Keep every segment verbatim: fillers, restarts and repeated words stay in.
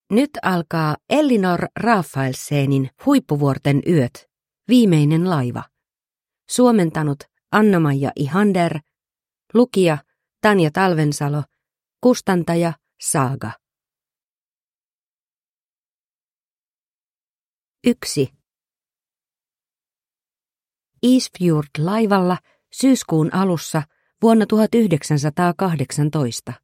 Nyt alkaa Elinor Rafaelsenin Huippuvuorten yöt, viimeinen laiva. Suomentanut Anna-Maija Ihander, lukija Tanja Talvensalo, kustantaja Saaga. yksi. Isfjord-laivalla syyskuun alussa vuonna tuhatyhdeksänsataakahdeksantoista.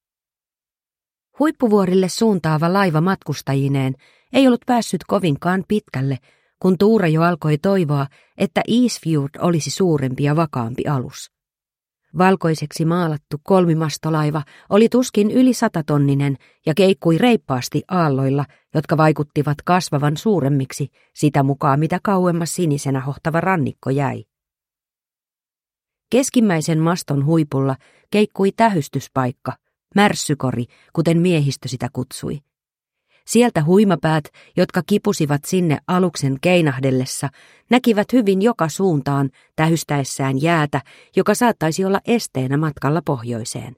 Huippuvuorille suuntaava laiva matkustajineen ei ollut päässyt kovinkaan pitkälle, kun Tuura jo alkoi toivoa, että Isfjord olisi suurempi ja vakaampi alus. Valkoiseksi maalattu kolmimastolaiva oli tuskin yli satatonninen ja keikkui reippaasti aalloilla, jotka vaikuttivat kasvavan suuremmiksi sitä mukaan, mitä kauemmas sinisenä hohtava rannikko jäi. Keskimmäisen maston huipulla keikkui tähystyspaikka, märssykori, kuten miehistö sitä kutsui. Sieltä huimapäät, jotka kipusivat sinne aluksen keinahdellessa, näkivät hyvin joka suuntaan tähystäessään jäätä, joka saattaisi olla esteenä matkalla pohjoiseen.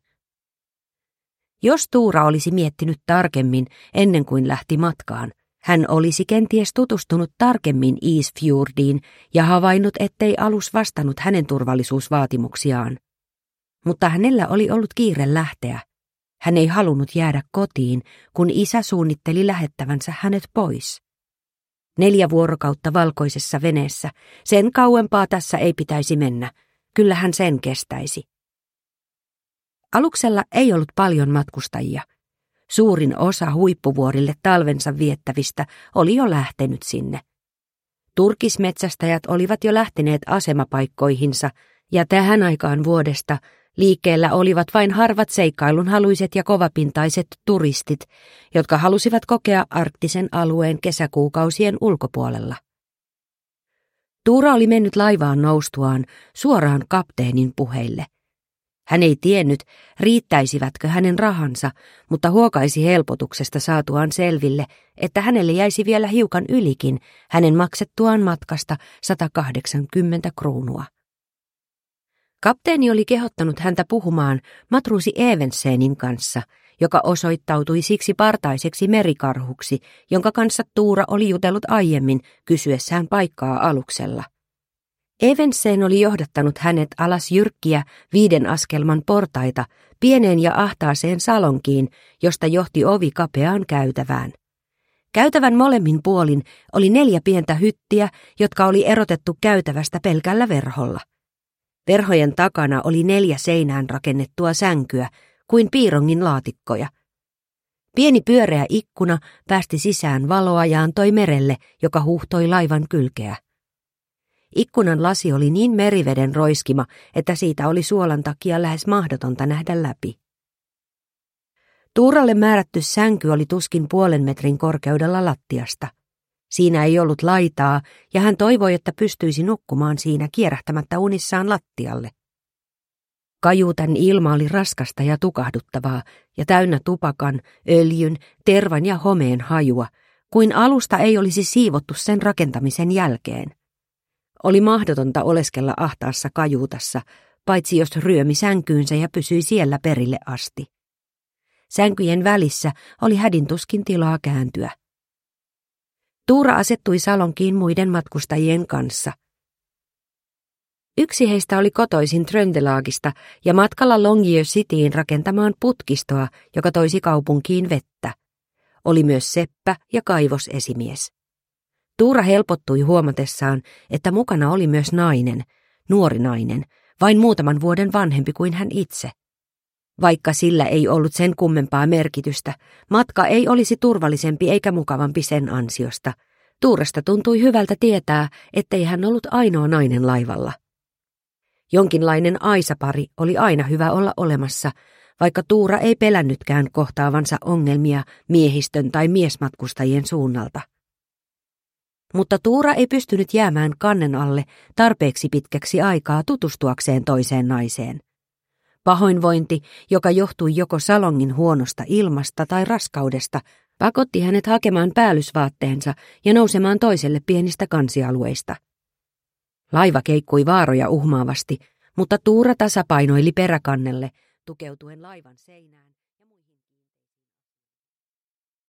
Jos Tuura olisi miettinyt tarkemmin ennen kuin lähti matkaan, hän olisi kenties tutustunut tarkemmin Isfjordiin ja havainnut, ettei alus vastannut hänen turvallisuusvaatimuksiaan. Mutta hänellä oli ollut kiire lähteä. Hän ei halunnut jäädä kotiin, kun isä suunnitteli lähettävänsä hänet pois. Neljä vuorokautta valkoisessa veneessä, sen kauempaa tässä ei pitäisi mennä, kyllä hän sen kestäisi. Aluksella ei ollut paljon matkustajia. Suurin osa huippuvuorille talvensa viettävistä oli jo lähtenyt sinne. Turkismetsästäjät olivat jo lähteneet asemapaikkoihinsa, ja tähän aikaan vuodesta liikkeellä olivat vain harvat seikkailunhaluiset ja kovapintaiset turistit, jotka halusivat kokea arktisen alueen kesäkuukausien ulkopuolella. Tuura oli mennyt laivaan noustuaan suoraan kapteenin puheille. Hän ei tiennyt, riittäisivätkö hänen rahansa, mutta huokaisi helpotuksesta saatuaan selville, että hänelle jäisi vielä hiukan ylikin hänen maksettuaan matkasta sata kahdeksankymmentä kruunua. Kapteeni oli kehottanut häntä puhumaan matruusi Evensenin kanssa, joka osoittautui siksi partaiseksi merikarhuksi, jonka kanssa Tuura oli jutellut aiemmin kysyessään paikkaa aluksella. Evensen oli johdattanut hänet alas jyrkkiä viiden askelman portaita pieneen ja ahtaaseen salonkiin, josta johti ovi kapeaan käytävään. Käytävän molemmin puolin oli neljä pientä hyttiä, jotka oli erotettu käytävästä pelkällä verholla. Verhojen takana oli neljä seinään rakennettua sänkyä, kuin piirongin laatikkoja. Pieni pyöreä ikkuna päästi sisään valoa ja antoi merelle, joka huuhtoi laivan kylkeä. Ikkunan lasi oli niin meriveden roiskima, että siitä oli suolan takia lähes mahdotonta nähdä läpi. Tuuralle määrätty sänky oli tuskin puolen metrin korkeudella lattiasta. Siinä ei ollut laitaa, ja hän toivoi, että pystyisi nukkumaan siinä kierähtämättä unissaan lattialle. Kajuutan ilma oli raskasta ja tukahduttavaa, ja täynnä tupakan, öljyn, tervan ja homeen hajua, kuin alusta ei olisi siivottu sen rakentamisen jälkeen. Oli mahdotonta oleskella ahtaassa kajuutassa, paitsi jos ryömi sänkyynsä ja pysyi siellä perille asti. Sänkyjen välissä oli hädintuskin tilaa kääntyä. Tuura asettui salonkiin muiden matkustajien kanssa. Yksi heistä oli kotoisin Tröndelagista ja matkalla Longyear Cityin rakentamaan putkistoa, joka toisi kaupunkiin vettä. Oli myös seppä ja kaivosesimies. Tuura helpottui huomatessaan, että mukana oli myös nainen, nuori nainen, vain muutaman vuoden vanhempi kuin hän itse. Vaikka sillä ei ollut sen kummempaa merkitystä, matka ei olisi turvallisempi eikä mukavampi sen ansiosta. Tuurasta tuntui hyvältä tietää, ettei hän ollut ainoa nainen laivalla. Jonkinlainen aisapari oli aina hyvä olla olemassa, vaikka Tuura ei pelännytkään kohtaavansa ongelmia miehistön tai miesmatkustajien suunnalta. Mutta Tuura ei pystynyt jäämään kannen alle tarpeeksi pitkäksi aikaa tutustuakseen toiseen naiseen. Pahoinvointi, joka johtui joko salongin huonosta ilmasta tai raskaudesta, pakotti hänet hakemaan päällysvaatteensa ja nousemaan toiselle pienistä kansialueista. Laiva keikkui vaaroja uhmaavasti, mutta Tuura tasapainoili peräkannelle, tukeutuen laivan seinään.